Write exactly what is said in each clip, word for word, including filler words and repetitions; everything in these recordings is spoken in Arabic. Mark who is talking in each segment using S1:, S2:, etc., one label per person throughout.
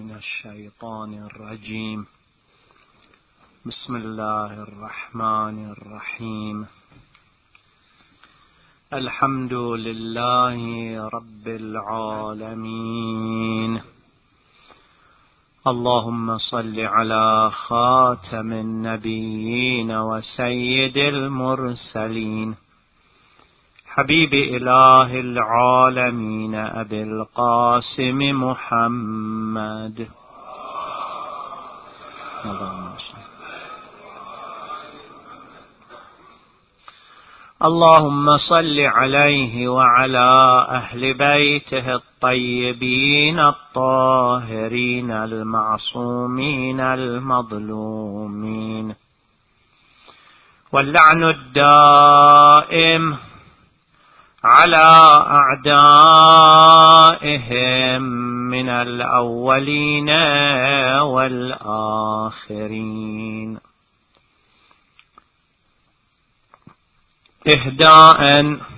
S1: من الشيطان الرجيم. بسم الله الرحمن الرحيم. الحمد لله رب العالمين. اللهم صل على خاتم النبيين وسيد المرسلين حبيب إله العالمين أبي القاسم محمد. اللهم صل عليه وعلى أهل بيته الطيبين الطاهرين المعصومين المظلومين، واللعن الدائم على أعدائهم من الأولين والآخرين. إهداء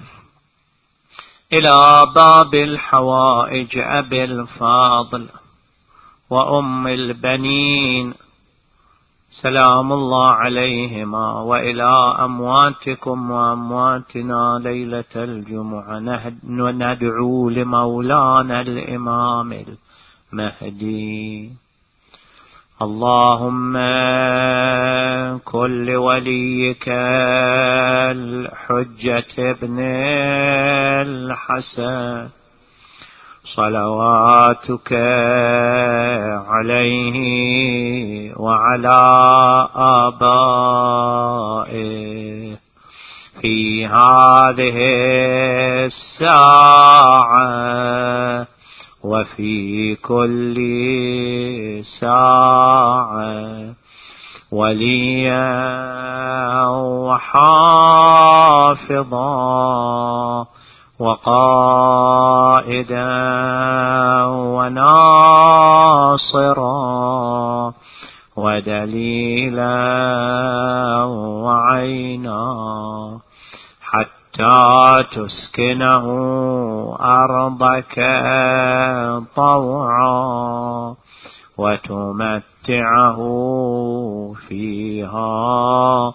S1: إلى باب الحوائج أبي الفاضل وأم البنين سلام الله عليهما، وإلى أمواتكم وأمواتنا ليلة الجمعة ندعو لمولانا الإمام المهدي. اللهم كن لوليك الحجة ابن الحسن صلواتك عليه وعلى آبائه في هذه الساعة وفي كل ساعة وليا وحافظا وقائدا وناصرا ودليلا وعينا، حتى تسكنه أرضك طوعا وتمتعه فيها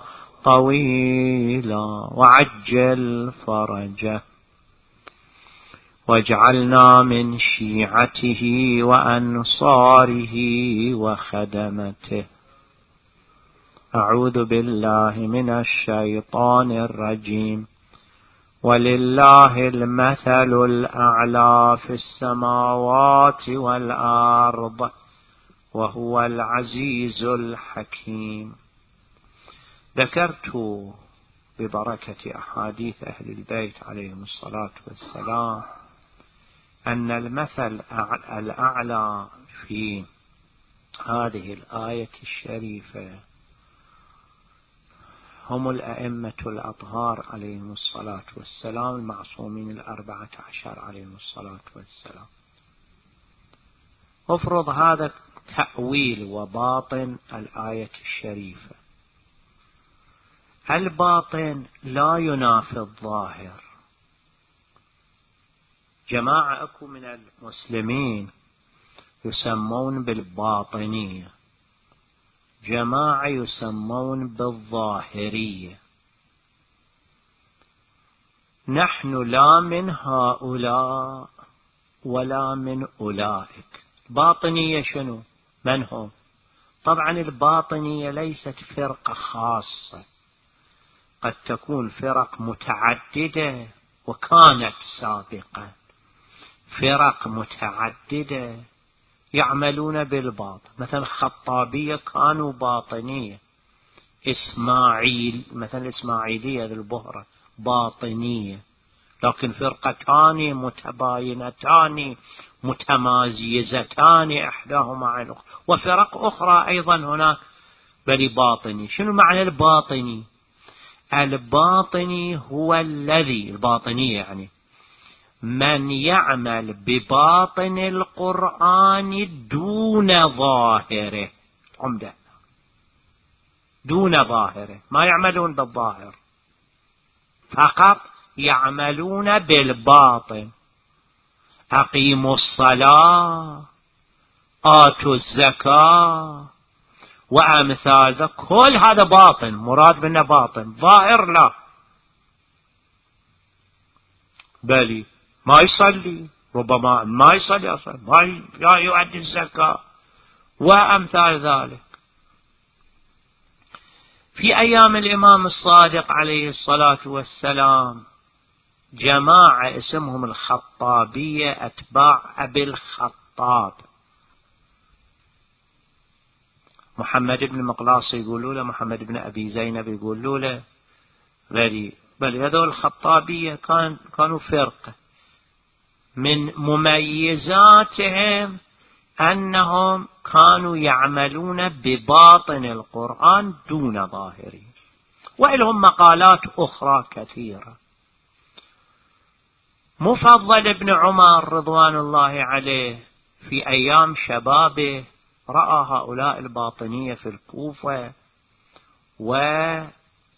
S1: طويلا وعجل فرجه، واجعلنا من شيعته وأنصاره وخدمته. أعوذ بالله من الشيطان الرجيم. ولله المثل الأعلى في السماوات والأرض وهو العزيز الحكيم. ذكرت ببركة أحاديث أهل البيت عليهم الصلاة والسلام أن المثل الأعلى في هذه الآية الشريفة هم الأئمة الأطهار عليهم الصلاة والسلام المعصومين الأربعة عشر عليهم الصلاة والسلام. افرض هذا تأويل وباطن الآية الشريفة. الباطن لا ينافي الظاهر. جماعة أكو من المسلمين يسمون بالباطنية، جماعة يسمون بالظاهرية. نحن لا من هؤلاء ولا من أولئك. باطنية شنو؟ من هم؟ طبعا الباطنية ليست فرقة خاصة، قد تكون فرق متعددة وكانت سابقا فرق متعددة يعملون بالباطن، مثلا خطابية كانوا باطنية، إسماعيل مثلا الإسماعيلية البهرة باطنية، لكن فرقتان متباينتان متمازيزتان إحداهما عن الأخرى، وفرق أخرى أيضا هناك بل باطني. شنو معنى الباطني؟ الباطني هو الذي الباطني يعني من يعمل بباطن القرآن دون ظاهره. عمدة دون ظاهره، ما يعملون بالظاهر، فقط يعملون بالباطن. أقيموا الصلاة آتوا الزكاة وأمثال ذلك، كل هذا باطن، مراد منه باطن، ظاهر لا. بل ما يصلي، ربما ما يصلي أصلا، ما يؤدي الزكاة وأمثال ذلك. في أيام الإمام الصادق عليه الصلاة والسلام جماعة اسمهم الخطابية، أتباع أبي الخطاب، محمد بن مقلاص يقولوا له، محمد بن أبي زينب يقولوا له غيري. بل هذول الخطابية كان كانوا فرقة، من مميزاتهم أنهم كانوا يعملون بباطن القرآن دون ظاهره، وإلهم مقالات أخرى كثيرة. مفضل بن عمر رضوان الله عليه في أيام شبابه رأى هؤلاء الباطنية في الكوفة وعجب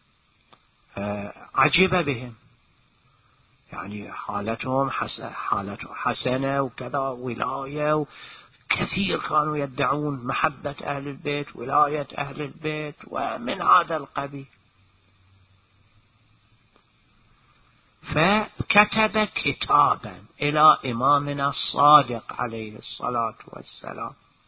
S1: بهم، يعني حالتهم حالته حسنة وكذا، ولاية، كثير كانوا يدعون محبة أهل البيت، ولاية أهل البيت، ومن هذا القبيل. فكتب كتابا إلى إمامنا الصادق عليه الصلاة والسلام،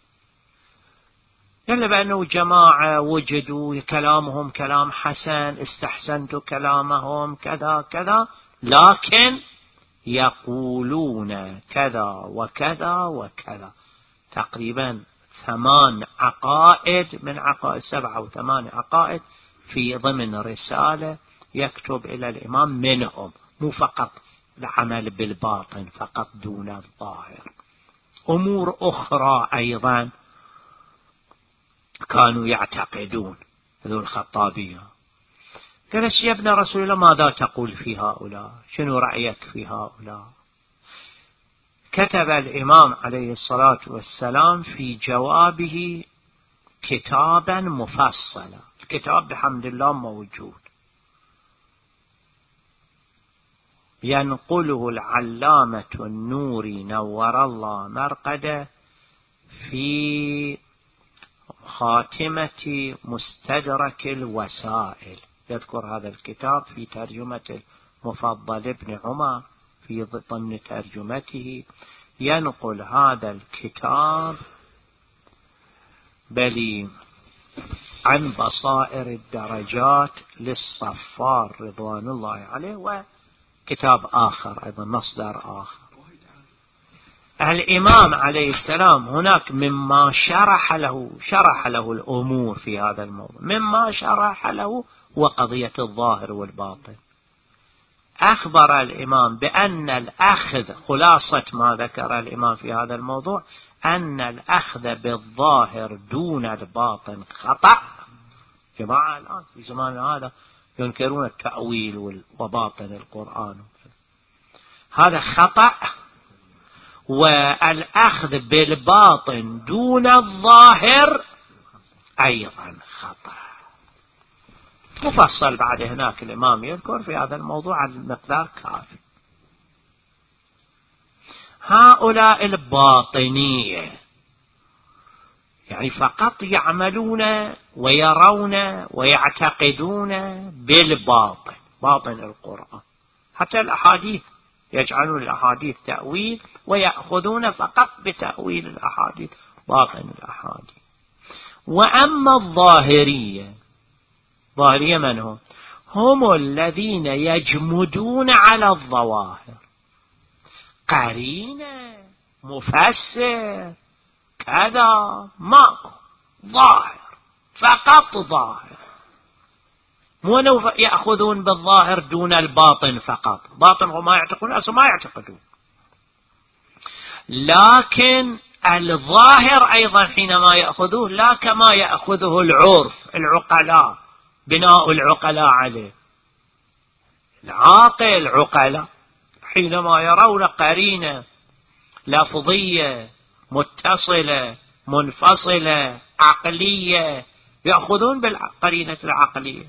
S1: يلا بأنه جماعة وجدوا كلامهم كلام حسن، استحسنت كلامهم كذا كذا، لكن يقولون كذا وكذا وكذا، تقريبا ثمان عقائد من عقائد، سبعة أو ثمان عقائد في ضمن رسالة يكتب إلى الإمام، منهم مو فقط العمل بالباطن فقط دون الظاهر، أمور أخرى أيضا كانوا يعتقدون هذول الخطابية. قال يا ابن رسول الله ماذا تقول في هؤلاء، شنو رأيك في هؤلاء؟ كتب الإمام عليه الصلاة والسلام في جوابه كتابا مفصلا، الكتاب بحمد الله موجود، ينقله العلامة النوري نور الله مرقده في خاتمة مستدرك الوسائل، يذكر هذا الكتاب في ترجمة المفضل بن عمر، في ضمن ترجمته ينقل هذا الكتاب بل عن بصائر الدرجات للصفار رضوان الله عليه، وكتاب آخر أيضا مصدر آخر. الإمام عليه السلام هناك مما شرح له شرح له الأمور في هذا الموضوع، مما شرح له وقضية الظاهر والباطن. أخبر الإمام بأن الأخذ، خلاصة ما ذكر الإمام في هذا الموضوع، أن الأخذ بالظاهر دون الباطن خطأ. جماعة الآن في زمان هذا ينكرون التأويل وباطن القرآن، هذا خطأ، والأخذ بالباطن دون الظاهر أيضا خطأ. مفصل بعد هناك الإمام يذكر في هذا الموضوع على المقدار كافي. هؤلاء الباطنية يعني فقط يعملون ويرون ويعتقدون بالباطن، باطن القرآن، حتى الأحاديث يجعلون الأحاديث تأويل ويأخذون فقط بتأويل الأحاديث، باطن الأحاديث. وأما الظاهرية، ظاهرية من هم؟ هم الذين يجمدون على الظواهر، قرينة، مفسر، كذا، ماكو، ظاهر، فقط ظاهر. مو يأخذون بالظاهر دون الباطن فقط، باطن هم ما يعتقدون، أصلا ما يعتقدون، لكن الظاهر أيضا حينما يأخذوه لا كما يأخذه العرف، العقلاء، بناء العقلاء عليه. العاقل عقلاء حينما يرون قرينة لفظية متصلة منفصلة عقلية يأخذون بالقرينة العقلية،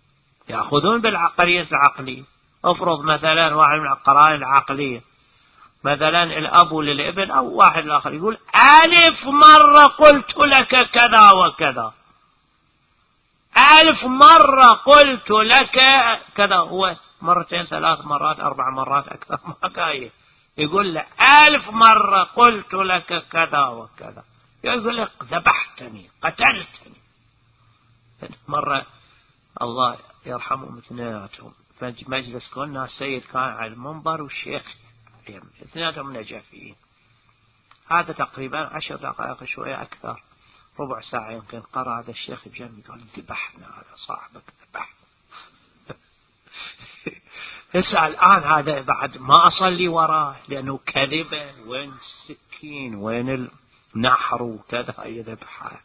S1: يأخذون بالقرينة العقلية. افرض مثلا واحد من القرائن العقلية مثلا الأب للابن أو واحد الآخر يقول ألف مرة قلت لك كذا وكذا، ألف مرة قلت لك كذا، هو مرتين ثلاث مرات أربع مرات أكثر ما قايل، يقول له ألف مرة قلت لك كذا وكذا، يقول لك ذبحتني قتلتني. مرة الله يرحمهم اثنيناتهم في مجلس كنا، السيد كان على المنبر والشيخ اثنيناتهم نجفيين، هذا تقريبا عشر دقائق شوية أكثر، ربع ساعة يمكن، قرأ هذا الشيخ بجنبي قال ذبحنا هذا صاحبك ذبح. هسه الآن هذا بعد ما أصلي وراه لأنه كذبة، وين السكين وين النحر وكذا يذبحه،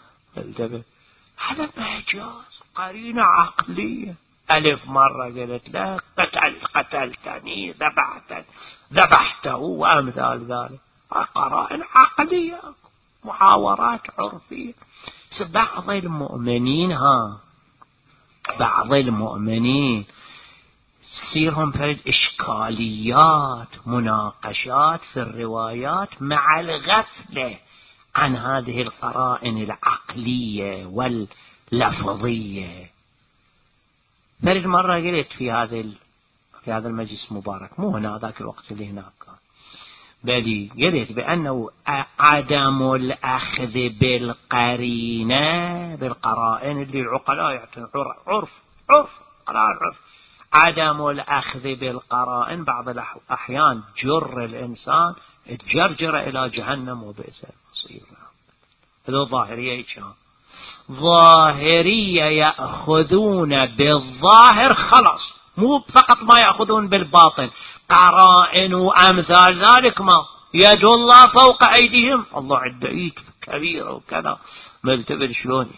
S1: هذا مجاز قرينة عقلية. ألف مرة قلت له قتل قتلتني ذبحتني ذبحته وأمثال ذلك، قرائن عقلية محاورات عرفية. بعض المؤمنين ها بعض المؤمنين تصيرهم فرد إشكاليات مناقشات في الروايات مع الغفلة عن هذه القرائن العقلية واللفظية. فرد مرة قلت في هذا في هذا المجلس المبارك، مو هنا ذاك الوقت اللي هناك، بل قلت بأنه عدم الأخذ بالقرينة بالقرائن اللي العقلاء يعطون عرف عرف قرائن عرف، عدم الأخذ بالقرائن بعض الأحيان جر الإنسان تجرجر إلى جهنم وبئس المصير. هذا ظاهرية كان ظاهرية يأخذون بالظاهر خلاص، مو فقط ما يأخذون بالباطن، قرائن وأمثال ذلك ما يد الله فوق أيديهم، الله عنده إيد كبيرة وكذا، ملتبر شلوني.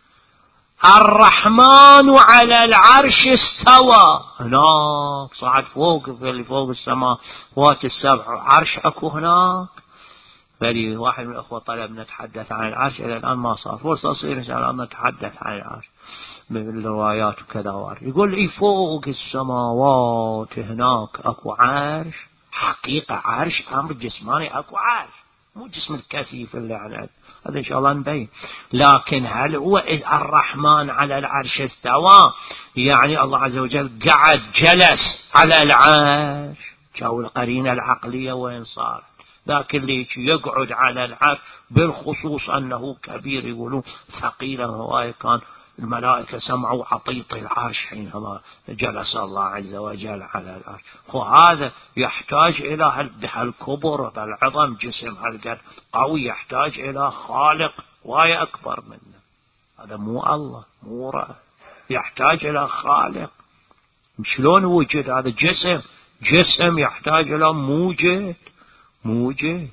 S1: الرحمن على العرش استوى، هناك صعد فوق في فوق السماء وات السبع، عرش أكو هناك. بلي واحد من الأخوة طلب نتحدث عن العرش، إلى الآن ما صار فرصة صير إن شاء الله نتحدث عن العرش بالروايات وكذا وار. يقول لي فوق السماوات هناك أكو عرش، حقيقة عرش أمر جسماني، أكو عرش مو جسم الكثيف اللي على هذا إن شاء الله نبين. لكن هل هو الرحمن على العرش استوى يعني الله عز وجل قعد جلس على العرش؟ جاءوا القرينة العقلية وين صار؟ لكن اللي يقعد على العرش بالخصوص أنه كبير، يقولون ثقيلا، هو كان الملائكة سمعوا عطيط العرش حينما جلس الله عز وجل على العرش. وهذا يحتاج إلى هالكبر بالعظم، جسم هالقد قوي، يحتاج إلى خالق واي أكبر منه. هذا مو الله، مو رأى، يحتاج إلى خالق. شلون وجد هذا جسم؟ جسم يحتاج إلى موجد موجد.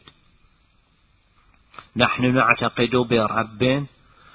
S1: نحن نعتقد برب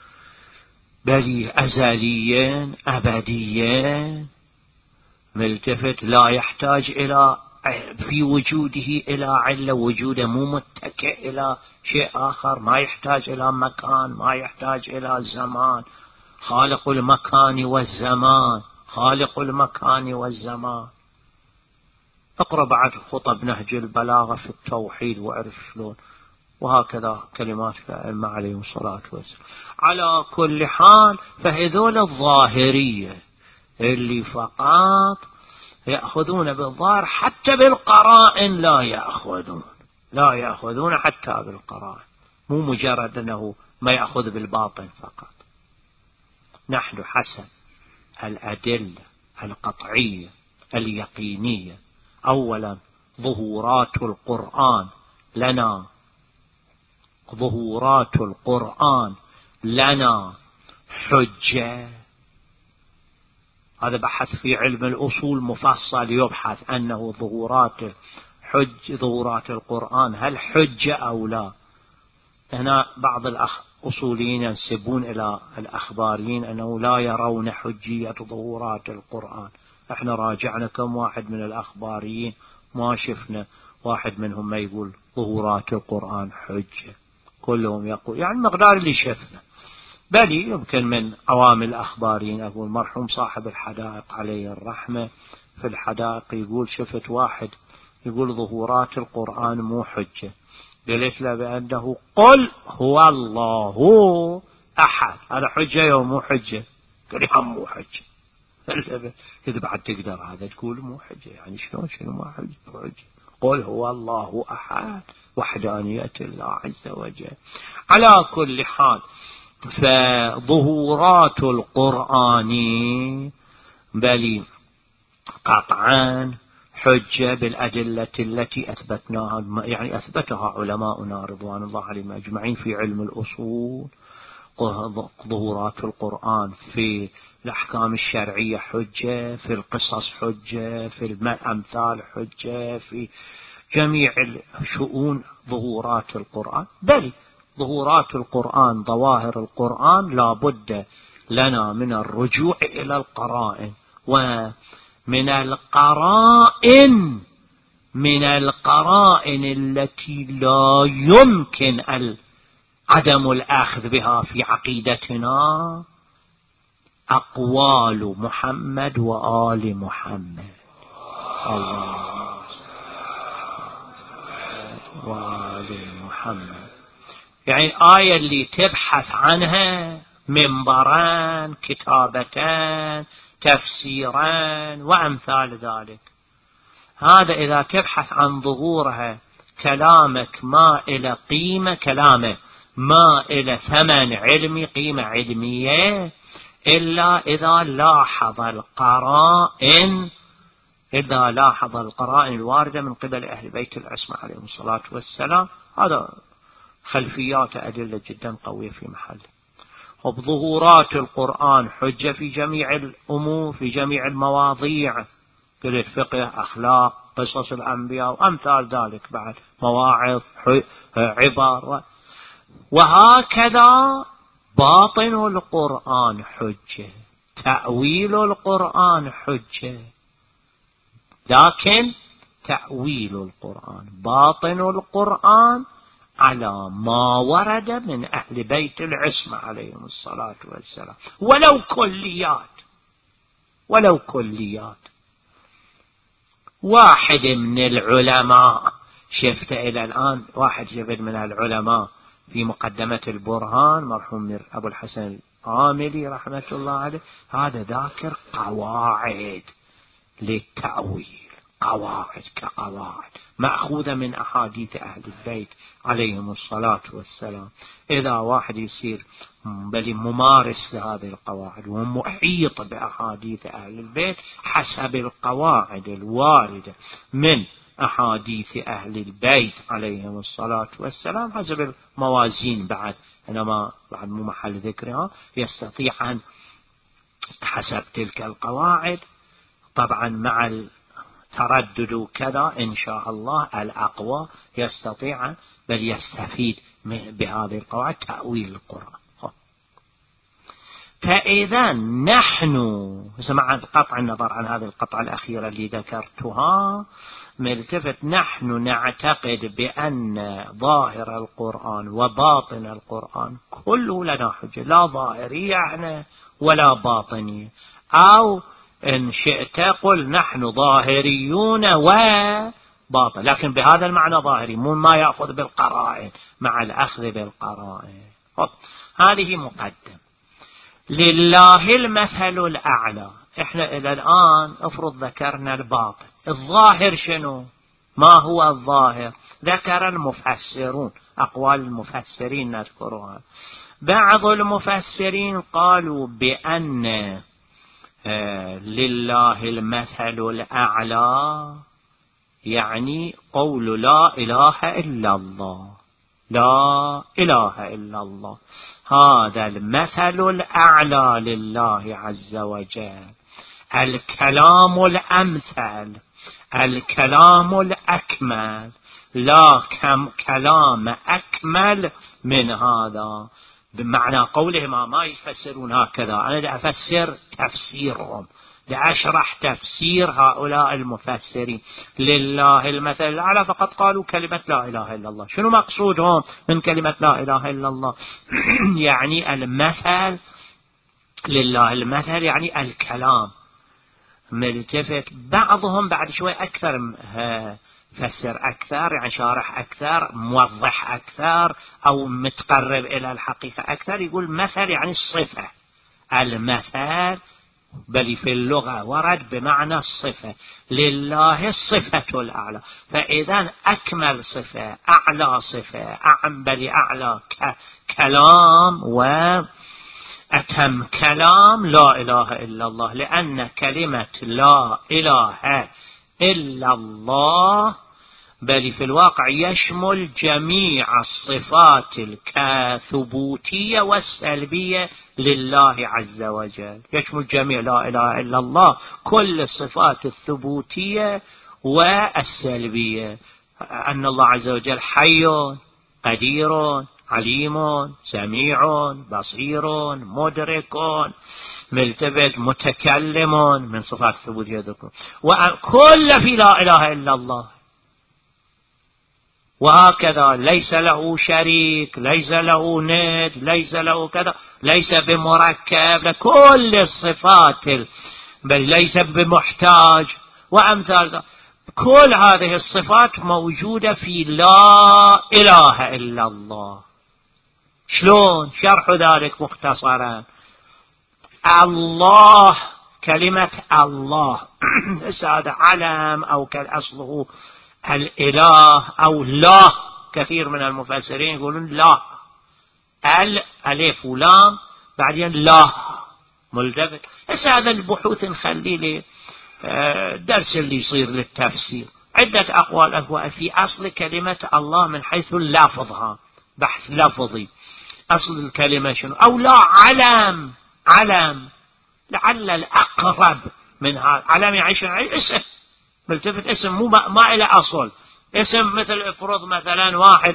S1: بل أزليا أبديا ملتفت، لا يحتاج إلى في وجوده إلى علة، وجوده مو متكئ إلى شيء آخر، ما يحتاج إلى مكان، ما يحتاج إلى زمان، خالق المكان والزمان، خالق المكان والزمان. اقرأ بعد خطب نهج البلاغة في التوحيد وعرف شلون، وهكذا كلمات الأئمة عليهم الصلاة والسلام. على كل حال فهذول الظاهرية اللي فقط يأخذون بالظاهر، حتى بالقرائن لا يأخذون لا يأخذون حتى بالقرائن، مو مجرد أنه ما يأخذ بالباطن فقط. نحن حسب الأدلة القطعية اليقينية، أولا ظهورات القرآن لنا ظهورات القرآن لنا حجة. هذا بحث في علم الأصول مفصل يبحث أنه ظهورات حج ظهورات القرآن هل حجة أو لا. هنا بعض الأصوليين ينسبون إلى الأخباريين أنه لا يرون حجية ظهورات القرآن. احنا راجعنا كم واحد من الأخباريين ما شفنا واحد منهم ما يقول ظهورات القرآن حجة، كلهم يقول يعني مقدار اللي شفنا. بل يمكن من عوامل الأخباريين أقول مرحوم صاحب الحدائق عليه الرحمة في الحدائق يقول شفت واحد يقول ظهورات القرآن مو حجة. قلت له بأنه قل هو الله أحد، هذا حجة يوم مو حجة؟ قال لي هم مو حجة. إذا بعد تقدر هذا تقول مو حجة، يعني شلون شنو ما حجة؟ حجة قل هو الله أحد، وحدانية الله عز وجل. على كل حال، فظهورات القرآن بل قطعا حجة بالأدلة التي أثبتناها، يعني أثبتها علماؤنا رضوان الله عليهم أجمعين في علم الأصول. ظهورات القرآن في الأحكام الشرعية حجة، في القصص حجة، في الأمثال حجة، في جميع الشؤون ظهورات القرآن. بل ظهورات القرآن، ظواهر القرآن، لا بد لنا من الرجوع إلى القرائن، ومن القرائن من القرائن التي لا يمكن عدم الأخذ بها في عقيدتنا أقوال محمد وآل محمد. الله وآل محمد، يعني الآية اللي تبحث عنها منبرا، كتابة، تفسيرا وأمثال ذلك، هذا إذا تبحث عن ظهورها كلامك ما إلى قيمة، كلامه ما إلى ثمن علمي، قيمة علمية، إلا إذا لاحظ القرائن إذا لاحظ القرائن الواردة من قبل أهل بيت العصمة عليهم الصلاة والسلام. هذا خلفيات أدلة جدا قوية في محله. وبظهورات القرآن حجة في جميع الأمور، في جميع المواضيع، كل الفقه، أخلاق، قصص الأنبياء وأمثال ذلك، بعد مواعظ، عبر. وهكذا باطن القرآن حجة، تأويل القرآن حجة، لكن تأويل القرآن، باطن القرآن على ما ورد من أهل بيت العصمة عليهم الصلاة والسلام، ولو كليات ولو كليات. واحد من العلماء شفت إلى الآن، واحد شفت من العلماء في مقدمة البرهان، مرحوم أبو الحسن العاملي رحمة الله عليه، هذا ذاكر قواعد للتأويل، قواعد كقواعد مأخوذة من أحاديث أهل البيت عليهم الصلاة والسلام. إذا واحد يصير بل ممارس لهذه القواعد ومحيط بأحاديث أهل البيت حسب القواعد الواردة من أحاديث أهل البيت عليهم الصلاة والسلام، حسب الموازين، بعد إنما بعد مو محل ذكرها، يستطيع أن حسب تلك القواعد، طبعا مع التردد كذا إن شاء الله الأقوى، يستطيع بل يستفيد بهذه القواعد تأويل القرآن. فإذا نحن مع قطع النظر عن هذه القطعة الأخيرة اللي ذكرتها، ملتفت نحن نعتقد بأن ظاهر القرآن وباطن القرآن كله لنا حجة، لا ظاهرية يعني ولا باطنية، أو إن شئت قل نحن ظاهريون وباطن، لكن بهذا المعنى ظاهري، مو ما يأخذ بالقرائن، مع الأخذ بالقرائن. هذه مقدم. لله المثل الأعلى. احنا إلى الآن افرض ذكرنا الباطن، الظاهر شنو؟ ما هو الظاهر؟ ذكر المفسرون، أقوال المفسرين نذكرها. بعض المفسرين قالوا بأن لله المثل الأعلى يعني قول لا إله إلا الله، لا إله إلا الله، هذا المثل الأعلى لله عز وجل، الكلام الأمثل، الكلام الأكمل، لا كم كلام أكمل من هذا. بمعنى قولهم ما يفسرون هكذا، أنا دا أفسر تفسيرهم، دا أشرح تفسير هؤلاء المفسرين. لله المثل الأعلى فقط قالوا كلمة لا إله إلا الله. شنو مقصودهم من كلمة لا إله إلا الله؟ يعني المثل، لله المثل يعني الكلام. ملتفت بعضهم بعد شوي أكثر فسر أكثر، يعني شارح أكثر، موضح أكثر، أو متقرب إلى الحقيقة أكثر، يقول مثل يعني الصفة. المثل بل في اللغة ورد بمعنى الصفة، لله الصفة الأعلى. فإذا أكمل صفة، أعلى صفة، أعم بل أعلى كلام وأتم كلام لا إله إلا الله، لأن كلمة لا إله إلا الله بل في الواقع يشمل جميع الصفات الثبوتية والسلبية لله عز وجل، يشمل جميع لا إله إلا الله كل الصفات الثبوتية والسلبية، أن الله عز وجل حي قدير عليم سميع بصير مدرك ملتفت متكلم من صفات الثبوتية ذكر، وكل في لا إله إلا الله. وهكذا ليس له شريك، ليس له ند، ليس له كذا، ليس بمركب، كل الصفات، بل ليس بمحتاج وأمثال، كل هذه الصفات موجودة في لا إله إلا الله. شلون؟ شرح ذلك مختصرا. الله، كلمة الله هذا علم أو كالأصله الإله أو لا، كثير من المفسرين يقولون لا، ال ألف ولام بعدين لا ملتفت. هذا البحوث نخلي لي درس اللي يصير للتفسير، عدة أقوال أقوال في أصل كلمة الله من حيث لفظها، بحث لفظي، أصل الكلمة شنو، أو لا علم، علم لعل الأقرب من هذا، علم يعيش اسم ملتفت، اسم مو ما إلى أصل، اسم مثل افرض مثلا واحد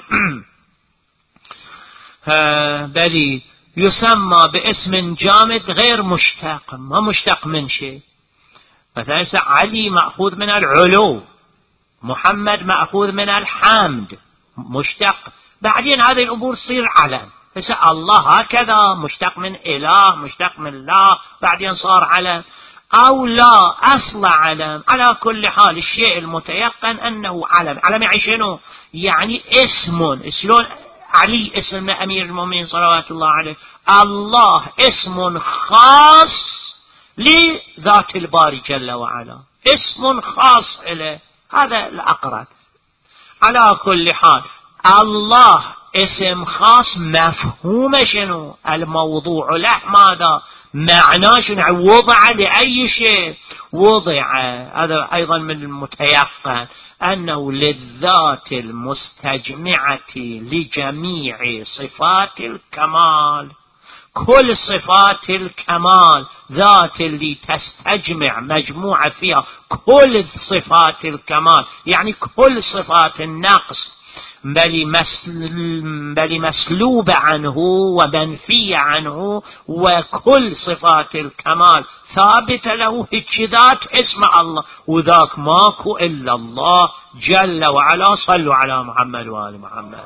S1: بلي يسمى باسم جامد غير مشتق، ما مشتق من شيء، مثلا علي مأخوذ من العلو، محمد مأخوذ من الحمد، مشتق، بعدين هذه الأمور تصير علم. الله هكذا مشتق من إله، مشتق من لا، بعدين صار علم، أو لا أصل علم. على كل حال الشيء المتيقن أنه علم. علم يعني شنو؟ يعني اسم. شلون علي اسم أمير المؤمنين صلوات الله عليه، الله اسم خاص لذات الباري جل وعلا، اسم خاص له، هذا الأقرب. على كل حال الله اسم خاص، مفهوم شنو؟ الموضوع له ماذا؟ معناه شنو؟ وضع لأي شيء وضع، هذا أيضا من المتيقن أنه للذات المستجمعة لجميع صفات الكمال، كل صفات الكمال ذات اللي تستجمع مجموعة فيها كل صفات الكمال، يعني كل صفات النقص بل, مسل بل مسلوب عنه ومنفي عنه، وكل صفات الكمال ثابت له، ذات اسم الله، وذاك ماكو إلا الله جل وعلا. صلوا على محمد وآل محمد.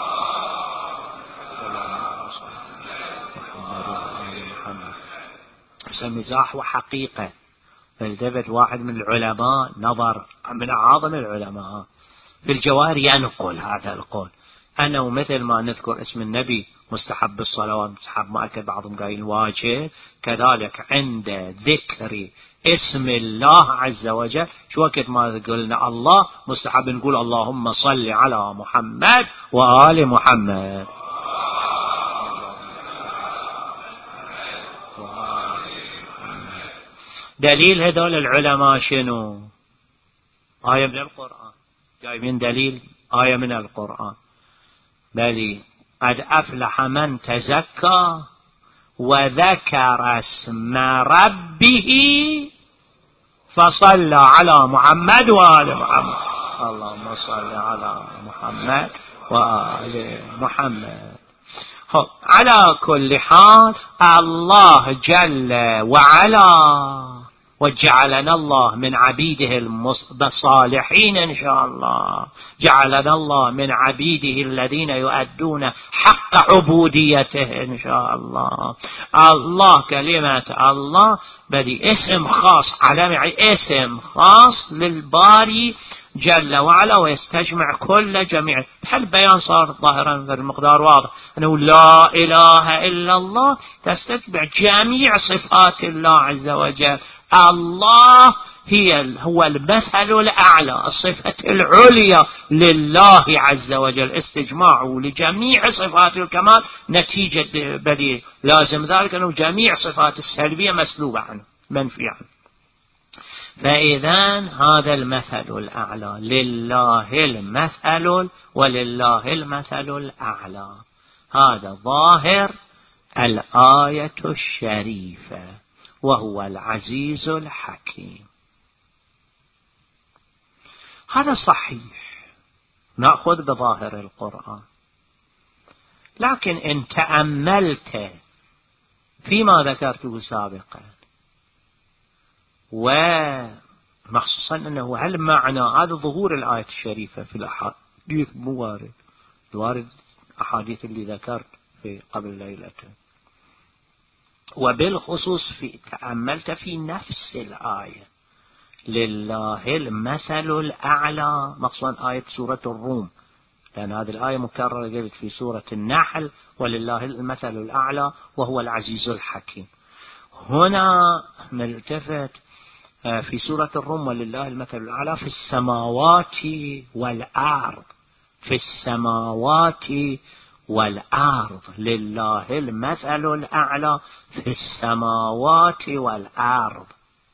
S1: مزاح وحقيقة. فالتفت واحد من العلماء نظر من أعظم العلماء في الجواهر ينقل هذا القول، أنه مثل ما نذكر اسم النبي مستحب الصلوات، مستحب مؤكد، بعضهم قايل واجب، كذلك عند ذكر اسم الله عز وجل شو وقت ما قلنا الله مستحب نقول اللهم صل على محمد وآل محمد. دليل هذول العلماء شنو؟ آية من القرآن، جايبين دليل آية من القرآن، بل قد أفلح من تزكى وذكر اسم ربه فصلى على محمد وآل محمد. اللهم صل على محمد وآل محمد. على كل حال الله جل وعلا، وجعلنا الله من عبيده الصالحين إن شاء الله، جعلنا الله من عبيده الذين يؤدون حق عبوديته إن شاء الله. الله كلمة الله بدي اسم خاص، علم اسم خاص للباري جل وعلا ويستجمع كل جميع. هل بيان صار ظاهرا في المقدار واضح أنه لا إله إلا الله تستتبع جميع صفات الله عز وجل. الله هي هو المثل الأعلى، الصفة العليا لله عز وجل، استجماعه لجميع صفات الكمال نتيجة بديهية، لازم ذلك أنه جميع صفات السلبية مسلوبة عنه منفي عنه. فإذا هذا المثل الأعلى، لله المثل ولله المثل الأعلى، هذا ظاهر الآية الشريفة، وهو العزيز الحكيم. هذا صحيح، نأخذ بظاهر القرآن، لكن إن تأملت فيما ذكرته سابقا، ومخصوصا أنه هل معنى هذا ظهور الآية الشريفة في الأحاديث موارد، الوارد أحاديث اللي ذكرت في قبل ليلتين، وبالخصوص في تأملت في نفس الآية لله المثل الأعلى، مقصودا آية سورة الروم، لأن هذه الآية مكررة قبل في سورة النحل، ولله المثل الأعلى وهو العزيز الحكيم. هنا نلتفت في سورة الروم ولله المثل الأعلى في السماوات والأرض، في السماوات والأرض، لله المثل الأعلى في السماوات والأرض.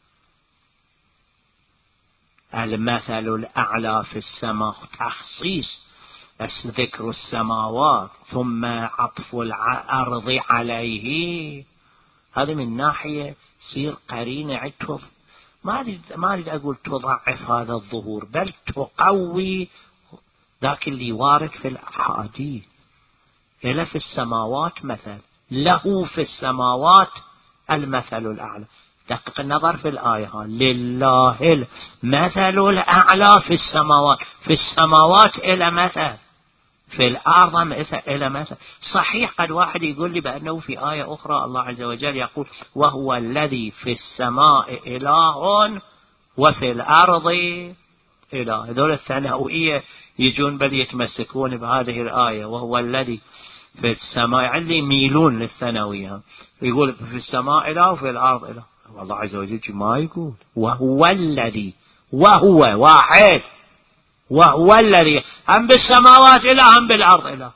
S1: المثل الأعلى في السماء تخصيص، بس ذكر السماوات ثم عطف الأرض عليه، هذا من ناحية صير قرينة عدت، ما أريد ما أريد أقول تضعف هذا الظهور، بل تقوي ذاك اللي وارد في الأحاديث. إلا في السماوات مثل، له في السماوات المثل الأعلى. دقق النظر في الآية، لله المثل الأعلى في السماوات، في السماوات إلى مثل، في الأرض إلى مثل. صحيح قد واحد يقول لي بأنه في آية أخرى الله عز وجل يقول وهو الذي في السماء إله وفي الأرض إله. هذول الثانوية يجون بل يتمسكون بهذه الآية وهو الذي في السماء، يعني يميلون للثانوية، يقول في السماء إله وفي الأرض إله. والله عز وجل ما يقول وهو الذي، وهو واحد، وهو الذي هم بالسماوات إله هم بالأرض إله،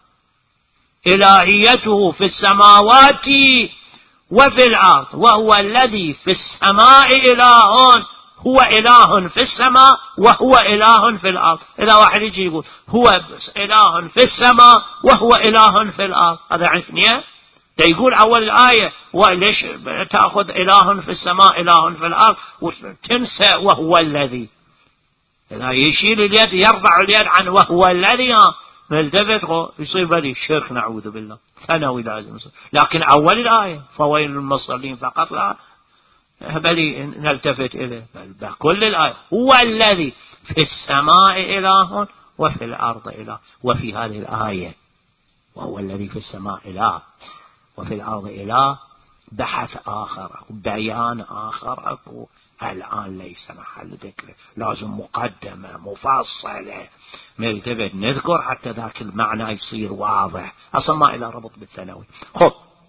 S1: إلهيته في السماوات وفي الأرض، وهو الذي في السماء إله، هو إله في السماء وهو إله في الأرض. إذا واحد يجي يقول هو إله في السماء وهو إله في الأرض، هذا عثنية ده يقول أول الآية وليش تأخذ إله في السماء إله في الأرض وتنسى وهو الذي، إذا يشيل اليد يرفع اليد عن وهو الذي ملتفت يصير بدي شرك نعوذ بالله، ثانوي لازم يصير. لكن أول الآية فويل للمصلين فقط لا بل نلتفت إليه، بل بكل الآية هو الذي في السماء إله وفي الأرض إله. وفي هذه الآية وهو الذي في السماء إله وفي الأرض إله بحث آخر، بيان آخر أكو الآن ليس محل ذكره، لازم مقدمة مفصلة نلتفت نذكر حتى ذاك المعنى يصير واضح، أصلا ما إلى ربط بالثانوي. خب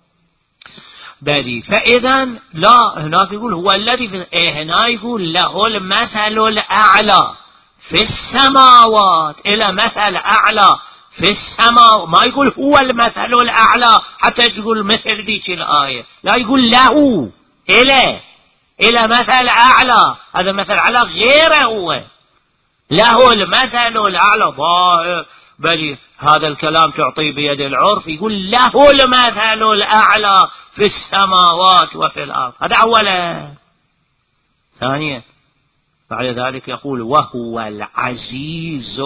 S1: بدي فإذا لا هناك يقول هو الذي في إيه، هنا يقول له المثل الأعلى في السماوات، إلى مثل أعلى في السماء، ما يقول هو المثل الأعلى حتى تقول مثل ذيك الآية، لا يقول له إلى إلى مثل أعلى، هذا مثل أعلى غيره، هو له المثل الأعلى ظاهر، بل هذا الكلام تعطيه بيد العرف، يقول له المثل الأعلى في السماوات وفي الأرض، هذا أولا. ثانيا بعد ذلك يقول وهو العزيز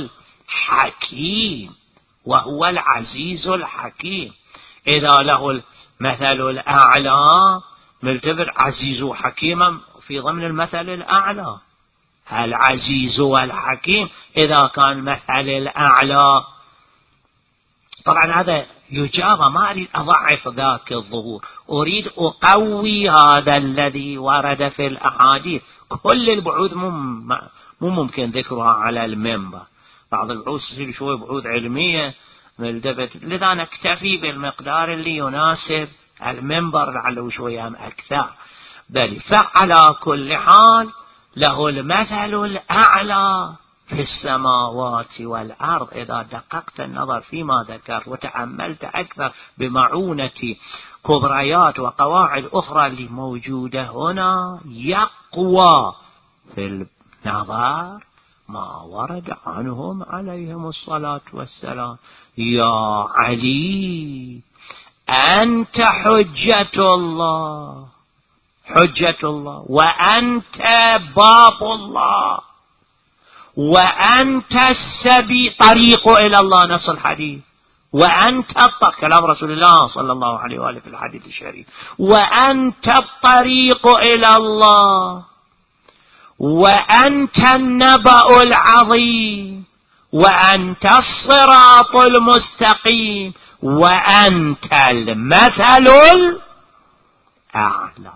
S1: الحكيم، وهو العزيز الحكيم. إذا له المثل الأعلى ملتفت عزيز وحكيما في ضمن المثل الأعلى، العزيز والحكيم إذا كان مثل الأعلى طبعا هذا يجاب، ما أريد أضعف ذاك الظهور، أريد أقوي هذا الذي ورد في الأحاديث. كل البعوث مو ممكن ذكرها على المنبر، بعض البعوث تصير شوي بعوث علمية ملتفت، لذا نكتفي بالمقدار اللي يناسب المنبر لعله شوية أكثر. بل فعلى كل حال له المثل الأعلى في السماوات والأرض. إذا دققت النظر فيما ذكر وتأملت أكثر بمعونة كبريات وقواعد أخرى اللي موجودة هنا، يقوى في النظر ما ورد عنهم عليهم الصلاة والسلام: يا علي أنت حجة الله، حجة الله، وأنت باب الله، وأنت السبيل طريق إلى الله، نص الحديث. وأنت الطريق، كلام رسول الله صلى الله عليه وآله في الحديث الشريف، وأنت الطريق إلى الله، وأنت النبأ العظيم، وأنت الصراط المستقيم، وأنت المثل الأعلى.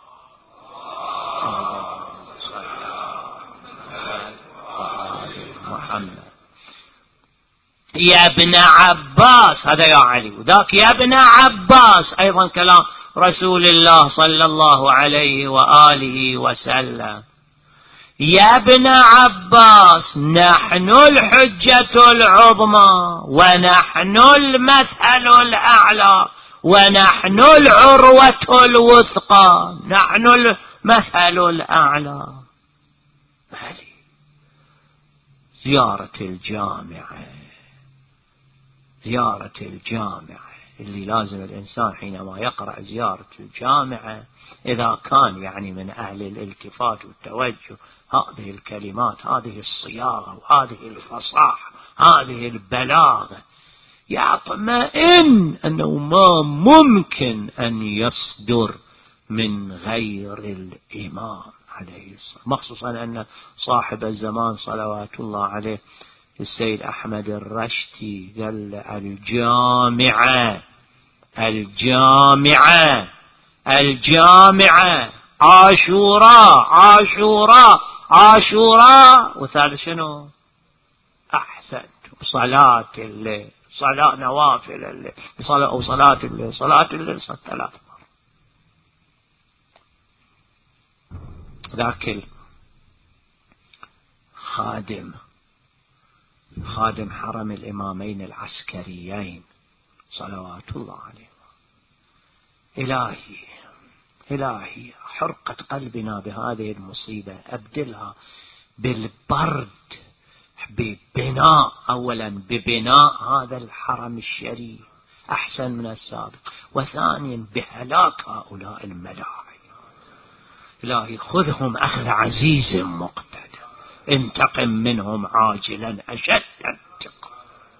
S1: محمد يا ابن عباس، هذا يا علي، وذاك يا ابن عباس أيضا كلام رسول الله صلى الله عليه وآله وسلم: يا ابن عباس نحن الحجة العظمى، ونحن المثل الأعلى، ونحن العروة الوثقى، نحن المثل الأعلى. علي زيارة الجامعة، زيارة الجامعة اللي لازم الإنسان حينما يقرأ زيارة الجامعة، إذا كان يعني من أهل الالتفات والتوجه، هذه الكلمات، هذه الصياغة، وهذه الفصاحة، هذه البلاغة، يطمئن أنه ما ممكن أن يصدر من غير الإمام عليه الصلاة، مخصوصا أن صاحب الزمان صلوات الله عليه السيد أحمد الرشتي قال: الجامعة الجامعة الجامعة عاشوراء عاشوراء عاشوراء، وثالث شنو؟ أحسن صلاة الليل، صلاة نوافل الليل، صلاة أو صلاة الليل، صلاة الليل ثلاث. ذاك خادم خادم حرم الإمامين العسكريين صلوات الله عليه: إلهي إلهي حرقة قلبنا بهذه المصيبة، أبدلها بالبرد، ببناء، أولا ببناء هذا الحرم الشريف أحسن من السابق، وثانيا بهلاك هؤلاء الملاعين. إلهي خذهم أخذ عزيز مقتدر، انتقم منهم عاجلا أشد انتقام،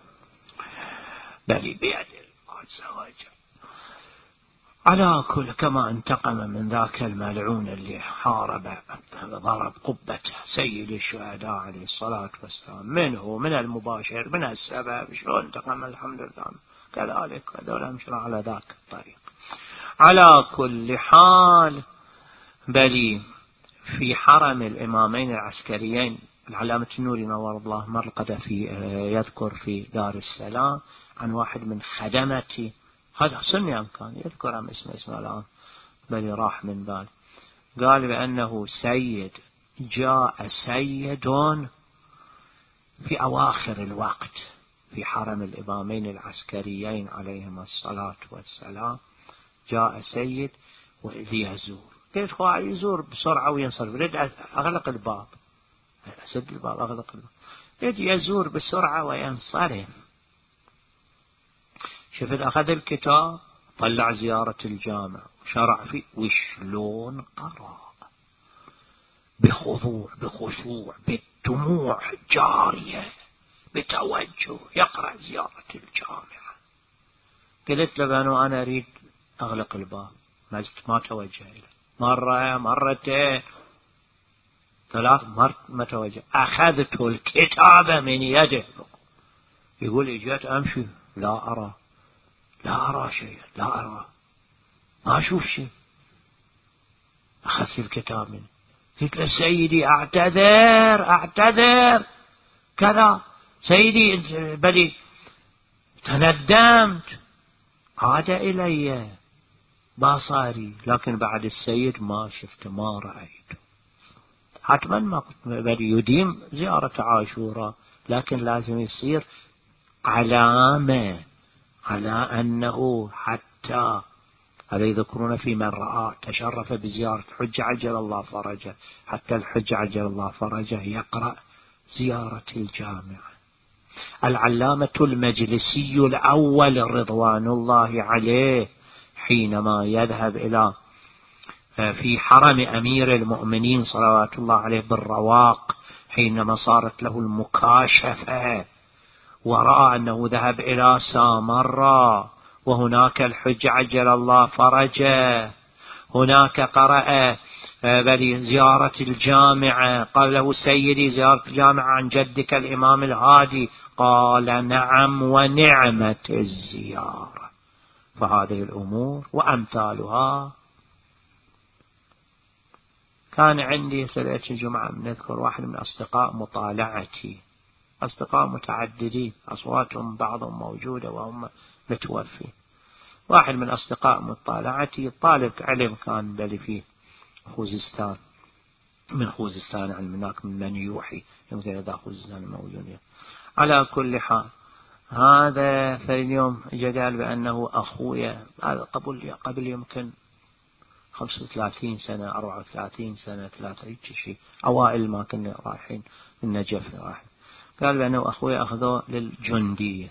S1: بل بيد الله عز وجل. على كل كما انتقم من ذاك الملعون اللي حارب ضرب قبة سيد الشهداء عليه الصلاة والسلام، منه من المباشر من السبب شلون انتقم، الحمد لله كذلك هذول امشوا على ذاك الطريق. على كل حال بل في حرم الإمامين العسكريين، العلامة النوري نور الله مرقد في يذكر في دار السلام عن واحد من خدمتي، هذا سني أم كان يذكر عن اسمه اسمه الآن بل راح من بال، قال بأنه سيد جاء سيد في أواخر الوقت في حرم الإمامين العسكريين عليهما الصلاة والسلام، جاء سيد وإذ يزور، كيف هو يزور بسرعة وينصرف، رد أغلق الباب، أسد الباب أغلق الباب، رد يزور بسرعة وينصرف. شفت أخذ الكتاب طلع زيارة الجامع وشرع فيه، وشلون قرأ بخضوع بخشوع بالدموع جارية بتوجه يقرأ زيارة الجامع. قلت له بأنه أنا أريد أغلق الباب، ما توجه إليه، مرة مرتين ثلاث مرات ما توجه، أخذت الكتاب من يده، يقول إجيت أمشي لا أرى لا أرى شيء، لا أرى، ما أشوف شيء. أخذت الكتاب منه، قلت له سيدي أعتذر أعتذر كذا، سيدي بلي تندمت. عاد إلي باصاري، لكن بعد السيد ما شفت ما رأيت. حتما ما كنت بلي يديم زيارة عاشوراء، لكن لازم يصير علامة على أنه حتى هذا يذكرون في من رأى تشرف بزيارة حج عجل الله فرجه، حتى الحج عجل الله فرجه يقرأ زيارة الجامعة. العلامة المجلسي الأول رضوان الله عليه حينما يذهب إلى في حرم أمير المؤمنين صلوات الله عليه بالرواق، حينما صارت له المكاشفة ورأى أنه ذهب إلى سامراء وهناك الحج عجل الله فرجه، هناك قرأ بل زيارة الجامعة، قال له سيدي زيارة الجامعة عن جدك الإمام الهادي، قال نعم ونعمة الزيارة. فهذه الأمور وأمثالها. كان عندي سنة الجمعة نذكر واحد من أصدقاء مطالعتي، أصدقاء متعددين أصواتهم بعضهم موجودة وهم متوفي. واحد من أصدقاء مطالعتي طالب علم كان بل فيه خوزستان، من خوزستان عن هناك من من يوحي يمكن إذا خوزستان موجودة. على كل حال هذا في اليوم جدال بأنه أخويا، هذا قبل قبل يمكن خمسة وثلاثين سنة أربعة وثلاثين سنة ثلاثة شيء، أوائل ما كنا رايحين النجف رايحين، قال بأنه أخويا أخذوه للجندية.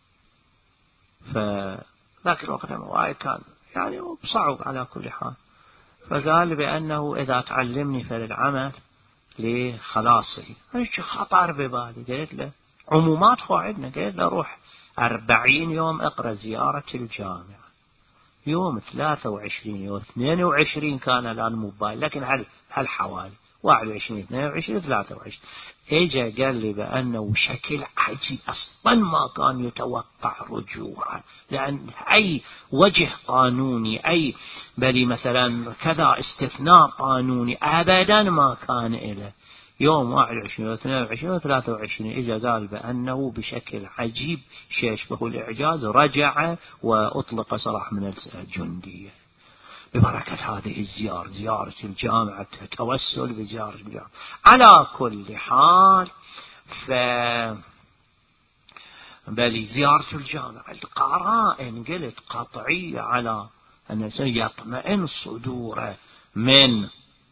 S1: فذاك الوقت وايد كان يعني صعب على كل حال، فقال بأنه إذا تعلمني في العمل لخلاصي. أنا خطر ببالي، قلت له عمومات قاعدنا، قلت له روح أربعين يوم اقرأ زيارة الجامعة، يوم ثلاثة وعشرين يوم اثنين وعشرين كان الآن موبايل، لكن هل هل حوالي واحد وعشرين اثنين وعشرين ثلاثة وعشرين اجا قال لي بأنه شكل عجيب أصلا ما كان يتوقع رجوعه، لأن أي وجه قانوني أي بلي مثلا كذا استثناء قانوني أبدا ما كان إله. يوم واحد وعشرين واثنين وعشرين وثلاثة وعشرين إجا قال بأنه بشكل عجيب شيء يشبه الإعجاز رجع وأطلق سراح من الجندية ببركة هذه الزيارة، زيارة الجامعة، توسل بزيارة الجامعة. على كل حال ف بل زيارة الجامعة القرائن قلت قطعية على أن يطمئن صدوره من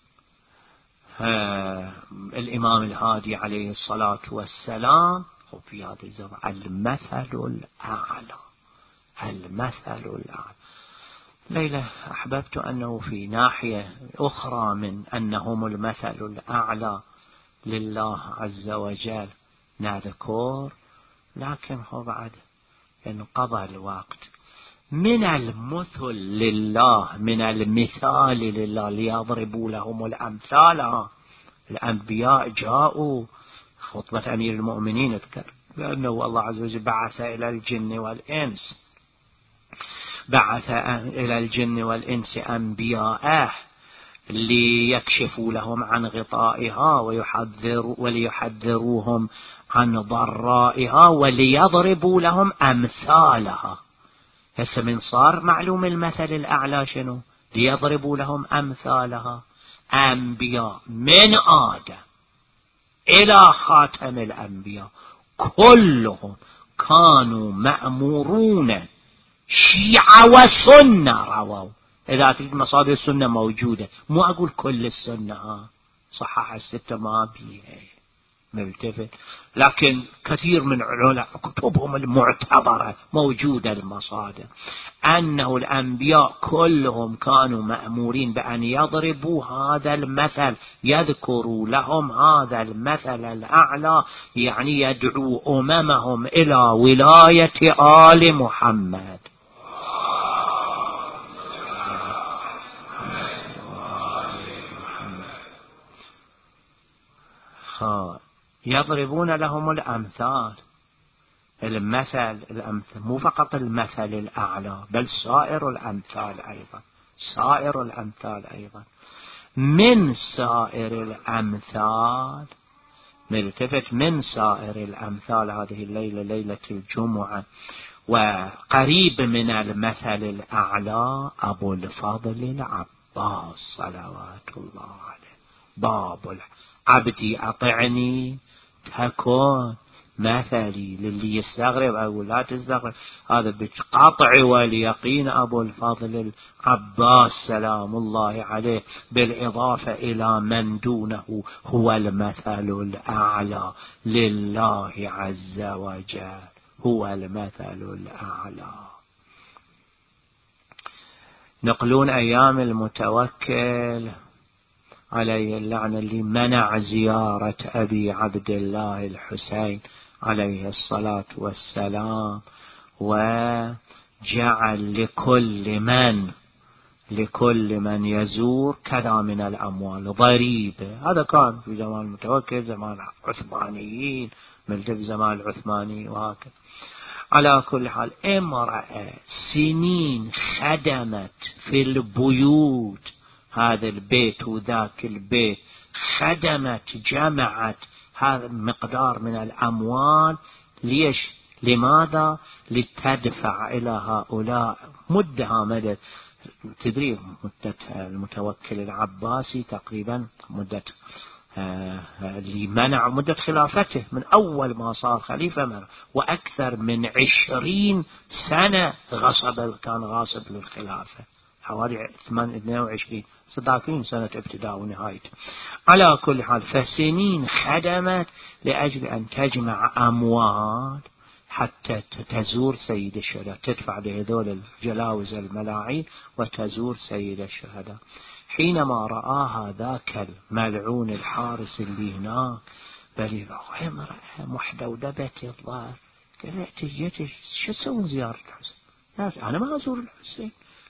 S1: الإمام الهادي عليه الصلاة والسلام. وفي هذا الزمان المثل الأعلى، المثل الأعلى. ليلة أحببت أنه في ناحية أخرى من أنهم المثل الأعلى لله عز وجل نذكر، لكن هو بعد انقضى الوقت. من المثل لله، من المثال لله ليضربوا لهم الأمثال. الأنبياء جاءوا خطبة أمير المؤمنين اذكر لأنه الله عز وجل بعث إلى الجن والإنس بعث إلى الجن والإنس أنبياءه ليكشفوا لهم عن غطائها ويحذر وليحذروهم عن ضرائها وليضربوا لهم أمثالها. هسه من صار معلوم المثل الأعلى شنو؟ ليضربوا لهم أمثالها. أنبياء من آدم إلى خاتم الأنبياء كلهم كانوا مأمورون شيعة وسنة رووا. إذا تريد مصادر السنة موجودة، مو أقول كل السنة ها صحح الستة ما بيها ملتفت، لكن كثير من علماء كتبهم المعتبرة موجودة المصادر أنه الأنبياء كلهم كانوا مأمورين بأن يضربوا هذا المثل، يذكروا لهم هذا المثل الأعلى، يعني يدعو أممهم إلى ولاية آل محمد. يضربون لهم الأمثال. المثل الأمثل مو فقط المثل الأعلى بل سائر الأمثال أيضا، سائر الأمثال أيضا. من سائر الأمثال نلتفت من سائر الأمثال هذه الليلة ليلة الجمعة، وقريب من المثل الأعلى أبو الفضل العباس صلوات الله عليه. باب عبدي أطعني تكون مثلي، للي يستغرب أو لا تستغرب هذا بقطع واليقين أبو الفضل العباس سلام الله عليه، بالإضافة إلى من دونه هو المثل الأعلى لله عز وجل، هو المثل الأعلى. نقلون أيام المتوكل عليه اللعنة اللي منع زيارة أبي عبد الله الحسين عليه الصلاة والسلام، وجعل لكل من لكل من يزور كذا من الأموال ضريبة. هذا كان في زمان المتوكل، زمان العثمانيين، ملتف زمان العثماني وهكذا. على كل حال امرأة سنين خدمت في البيوت، هذا البيت وذاك البيت، خدمت جمعت هذا المقدار من الأموال. ليش؟ لماذا؟ لتدفع إلى هؤلاء مدها مدد. تدري مدة المتوكل العباسي تقريبا مدة اللي منع مدة خلافته من أول ما صار خليفة منع، وأكثر من عشرين سنة غصب، كان غاصب للخلافة، حوالي اثنين وعشرين ثلاثين سنة ابتداء ونهاية. على كل حال فسنين خدمت لأجل أن تجمع أموال حتى تزور سيد الشهداء، تدفع لهذول الجلاوز الملاعين وتزور سيد الشهداء. حينما رآها ذاك الملعون الحارس اللي هناك بل امرأة محدودة الظاهر، قالت جيت شو تسوون زيارة الحسين؟ أنا ما أزور الحسين،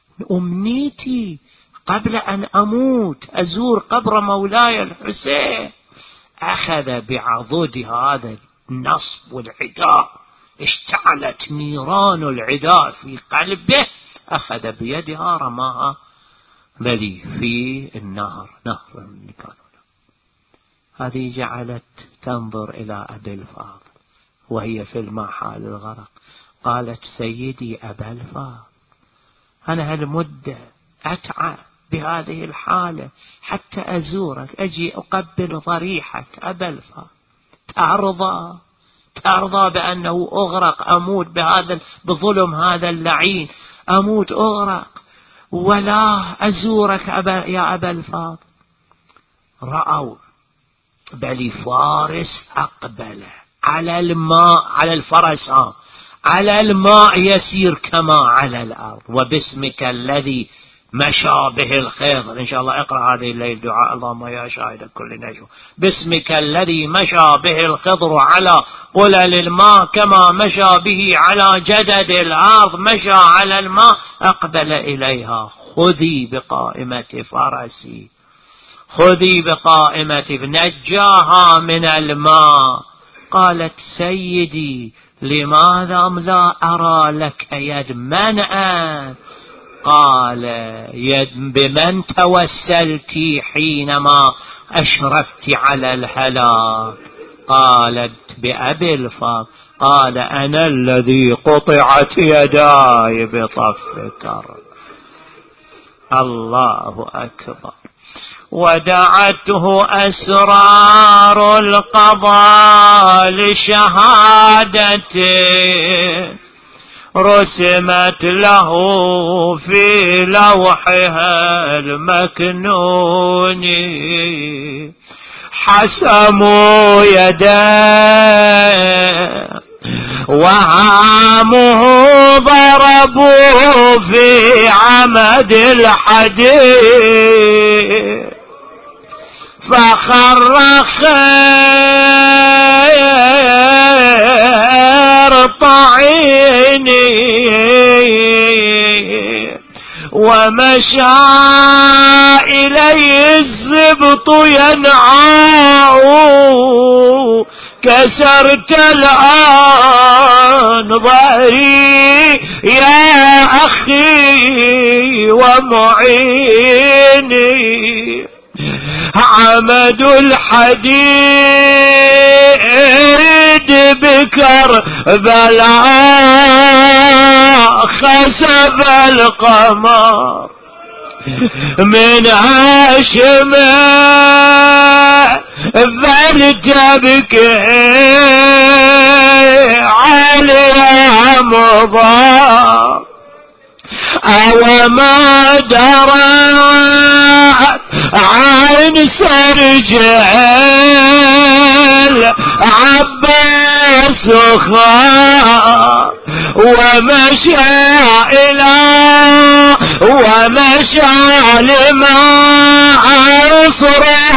S1: أمنيتي قبل أن أموت أزور قبر مولاي الحسين. أخذ بعضد هذا النصب والعداء، اشتعلت نيران العداء في قلبه، أخذ بيدها رماها بلي في النهر، نهر اللي كانوا. هذه جعلت تنظر إلى أبي الفاضل وهي في المحال الغرق، قالت سيدي أبا الفاضل أنا هالمدة أتعب بهذه الحالة حتى أزورك، أجي أقبل ضريحك أبا الفاضل، ترضى ترضى بأنه أغرق، أموت بهذا بظلم هذا اللعين، أموت أغرق ولا أزورك أبا يا أبا الفاضل؟ رأوا بل فارس أقبل على الماء، على الفرس على الماء يسير كما على الأرض، وباسمك الذي مشى به الخضر. إن شاء الله اقرأ هذه الليل دعاء اللهم يا شاهد كل نجوى، باسمك الذي مشى به الخضر على قلل الماء كما مشى به على جدد الأرض، مشى على الماء أقبل إليها، خذي بقائمة فرسي، خذي بقائمة، نجاها من الماء. قالت سيدي لماذا لا أرى لك يد، من أنت؟ قال يد بمن توسلتي حينما أشرفت على الهلاك؟ قالت بأبي الفاضل. قال أنا الذي قطعت يداي بطف كرب. الله أكبر. ودعته أسرار القضاء لشهادته، رسمت له في لوحها المكنون، حسموا يديه وهامه ضربوه في عمد الحديد، فخر خير طعيني ومشى إليه الزبط ينعاه كسرت الآن ظهري يا أخي ومعيني، عمد الحديد بكربلاء خسف القمر من هاشم فلتبكي عليها مضى، أو ما درت عن سرجل عباس خاف ومشى إلى ومشى لما عصره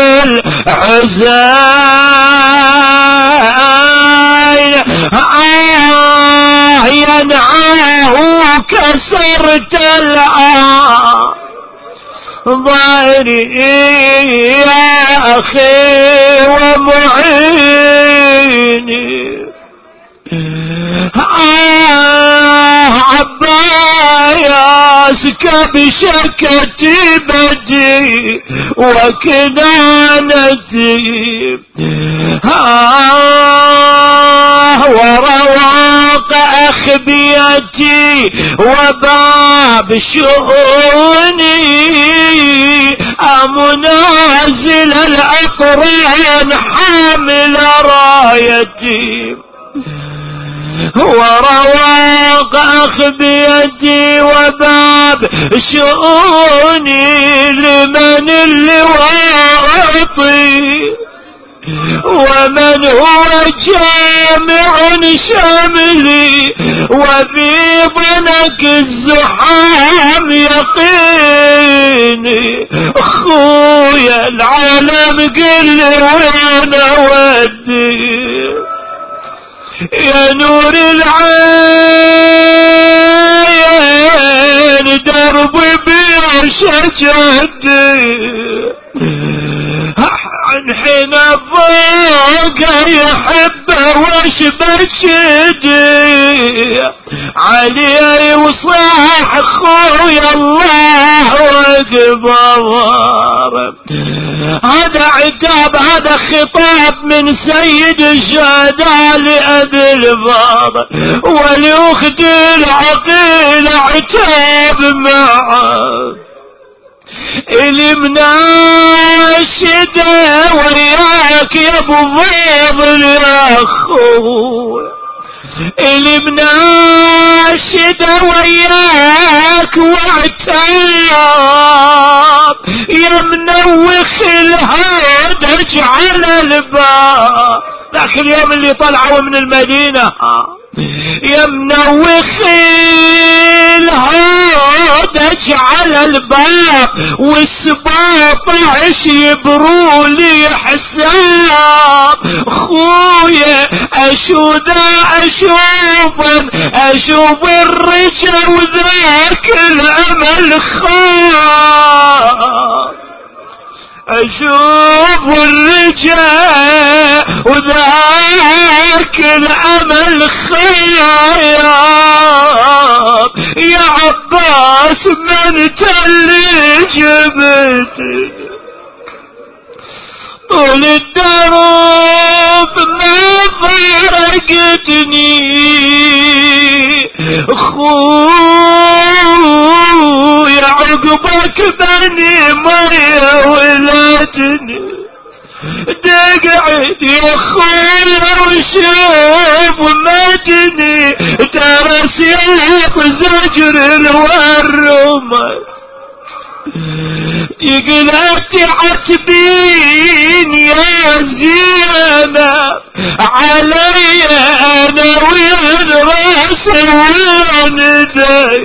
S1: الحزين، آه ينعاه كسرت الآن ظهري يا أخي ومعيني، آه عباس كبشكتي بدي وكنانتي، آه ورواق أخبيتي وباب شؤوني، أمنازل الأقران حامل رايتي، ورواق أخبيتي وباب شؤوني، لمن اللواطي ومن هو جامع شملي، وفي ضنك الزحام يقيني، خويا العالم قل وين اودي، يا نور العين درب بير شجرتي، عن حين فوق يحبه وش بشدي، علي وصاح خويا الله واكبر، هذا عتاب هذا خطاب من سيد الشهداء لأبي الفاضل، ولأخت العقيل عتاب معه، اللي مناشده وياك يا ابو فاضل يا اخوي، اللي مناشده وياك وعتاب، يا منوخ الهدج على الباب، ذاك اليوم اللي طلعوا من المدينة، يا منوخ الهدج على الباب، والسباطعش يبروا لي حساب، خويا اشوذا اشوفا اشوف الرجا وذاك الامل خاب، اشوف الرجاء وذاك الامل خياب، يا عباس من تلي جبتي، طول الدرب ما فرقتني، خويا عقبك بني مريا ولاتني، تقعد يا خويا وشوف ماتني، ترى سياق زجر الورمة، يقلت عتبين يا زينب علي انا وين راسي وين داي،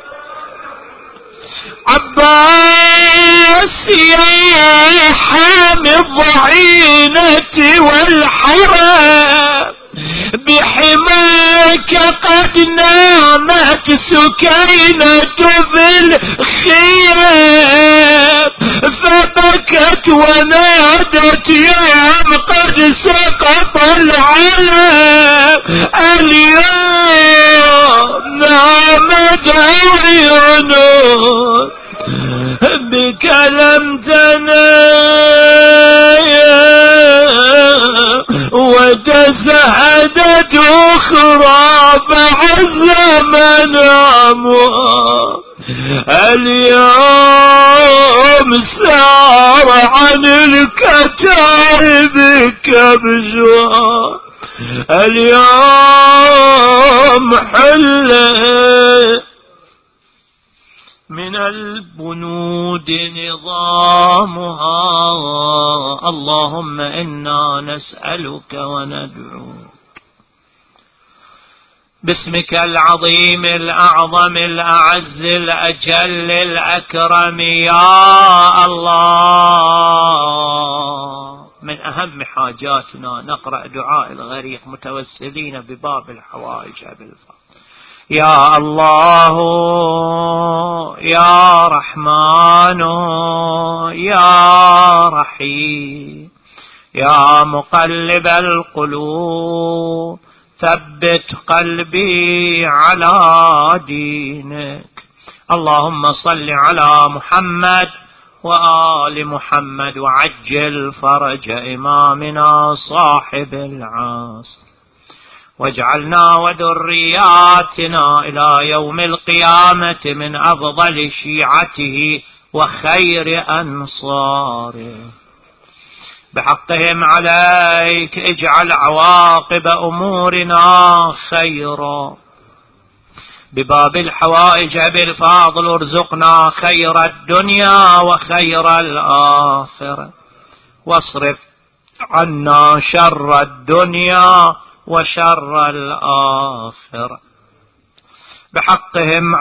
S1: عباس يا حامي الضعينة والحرام، بحماك قد نامت سكينة في الخيام فبكت ونادت يا قد سقط العلم اليوم نامت عيونه بك لم تنام وتسعدت أخرى فعز منامها اليوم سار عن الكتائب كبشها اليوم حل من البنود نظامها اللهم إنا نسألك وندعوك باسمك العظيم الأعظم الأعز الأجل الأكرم يا الله. من أهم حاجاتنا نقرأ دعاء الغريق متوسلين بباب الحوائج بالفضل. يا الله يا رحمن يا رحيم يا مقلب القلوب ثبت قلبي على دينك. اللهم صل على محمد وآل محمد وعجل فرج إمامنا صاحب العصر واجعلنا وذرياتنا إلى يوم القيامة من أفضل شيعته وخير أنصاره. بحقهم عليك اجعل عواقب أمورنا خيرا. بباب الحوائج بالفاضل ارزقنا خير الدنيا وخير الآخرة واصرف عنا شر الدنيا وشر الآخرة. بحقهم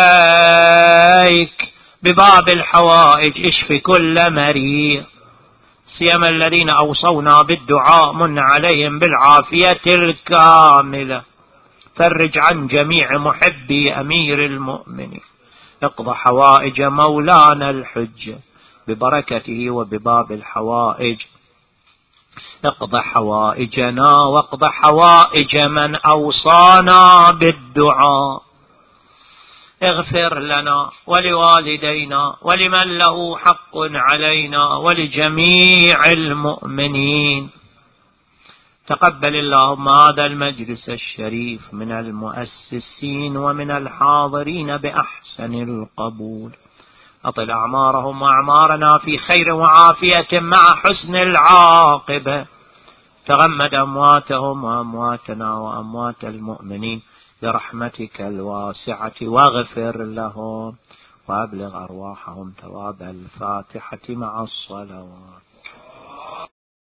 S1: عليك بباب الحوائج اشف كل مريض سيما الذين أوصونا بالدعاء من عليهم بالعافية الكاملة. فرج عن جميع محبي أمير المؤمنين. اقض حوائج مولانا الحجة ببركته وبباب الحوائج. اقض حوائجنا واقض حوائج من أوصانا بالدعاء. اغفر لنا ولوالدينا ولمن له حق علينا ولجميع المؤمنين. تقبل اللهم هذا المجلس الشريف من المؤسسين ومن الحاضرين بأحسن القبول. أطل أعمارهم وأعمارنا في خير وعافية مع حسن العاقبة. تغمد أمواتهم وأمواتنا وأموات المؤمنين برحمتك الواسعة واغفر لهم وأبلغ أرواحهم ثواب الفاتحة مع الصلوات.